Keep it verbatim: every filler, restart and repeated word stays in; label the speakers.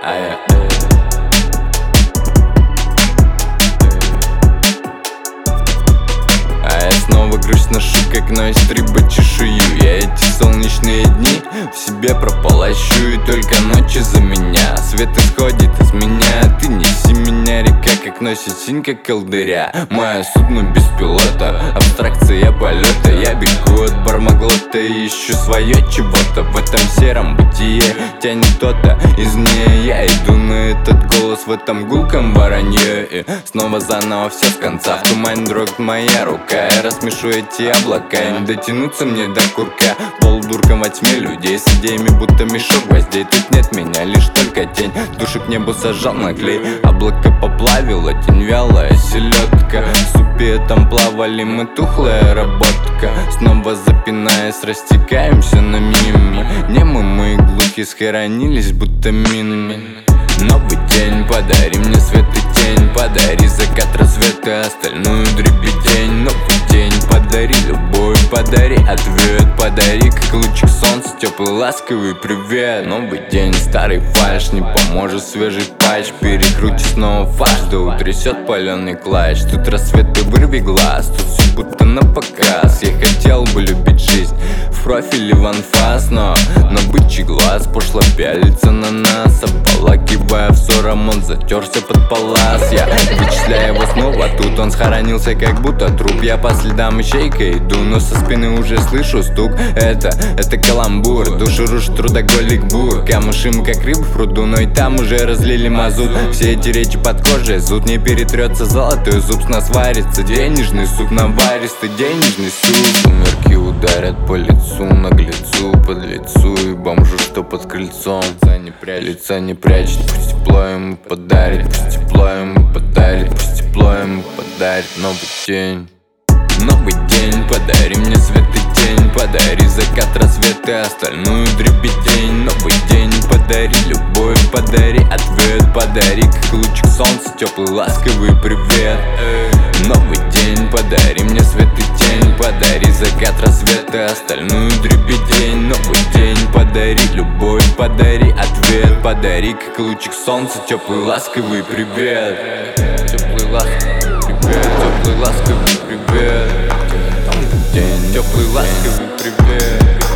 Speaker 1: Ай, а я снова грусть ношу, как на стриба чешую. Я эти солнечные дни в себе прополощу, и только ночи за меня свет исходит из меня. Ты неси меня, река, как носит синька колдыря. Мое судно без пилота, абстракция полета. Я бегу от бармаглота и ищу свое чего-то. В этом сером бытие тянет кто-то из нее. Я иду на этот голос в этом гулком воронье, и снова заново все с конца. В тумане дрогнет моя рука, я рассмешу эти облака. Не дотянуться мне до курка, полудурком во тьме людей с идеями, будто мешок гвоздей. Тут нет меня, лишь только тень. Душу к небу сажал на клей, облако поплавила, тень вялая селедка. В супе там плавали мы, тухлая работка. Снова запинаясь, растекаемся на мимо. Немы мы глухи схоронились, будто минами. Новый день, подари мне свет и тень. Подари закат, рассвет и остальную дребедень. Новый день, подари любовь, подари ответ. Подари, как лучик солнца, теплый ласковый привет. Новый день, старый фальш, не поможет свежий патч. Перекрути снова фарш, да утрясет паленый клатч. Тут рассвет и вырви глаз, тут все будто на показ. Я хотел бы любить жизнь в профиле в анфас, но, но бычий глаз пошло пялится на нас. Ополакивая взором, он затерся под палас. Я вычисляю его снова, тут он схоронился, как будто труп. Я по следам ищейка иду, но со спины уже слышу стук. Это, это каламбур, душу рушит трудоголик бур. Камышим, как рыб в пруду, но и там уже разлили мазут. Все эти речи под кожей, зуд не перетрется золотой зуб. С нас варится денежный суп, наваристый денежный суп. Сумерки ударят по лицу, наглецу, подлецу и бомжу, что под крыльцом. Лица не прячет, лица не прячет, пусть тепло ему подарит, пусть тепло ему подарит, пусть тепло ему подарит новый день. Новый день, подари мне свет и тень. Подари закат, рассвет и остальную дребедень. Новый день, подари любовь, подари ответ. Подари, как лучик солнца, теплый ласковый привет. Новый день, подари мне свет и тень. Подари закат, рассвет и остальную дребедень. Новый день, подари любовь, подари ответ. Подари, как лучик солнца, теплый ласковый привет. Теплый ласковый привет, теплый ласковый привет. Новый день, теплый ласковый привет.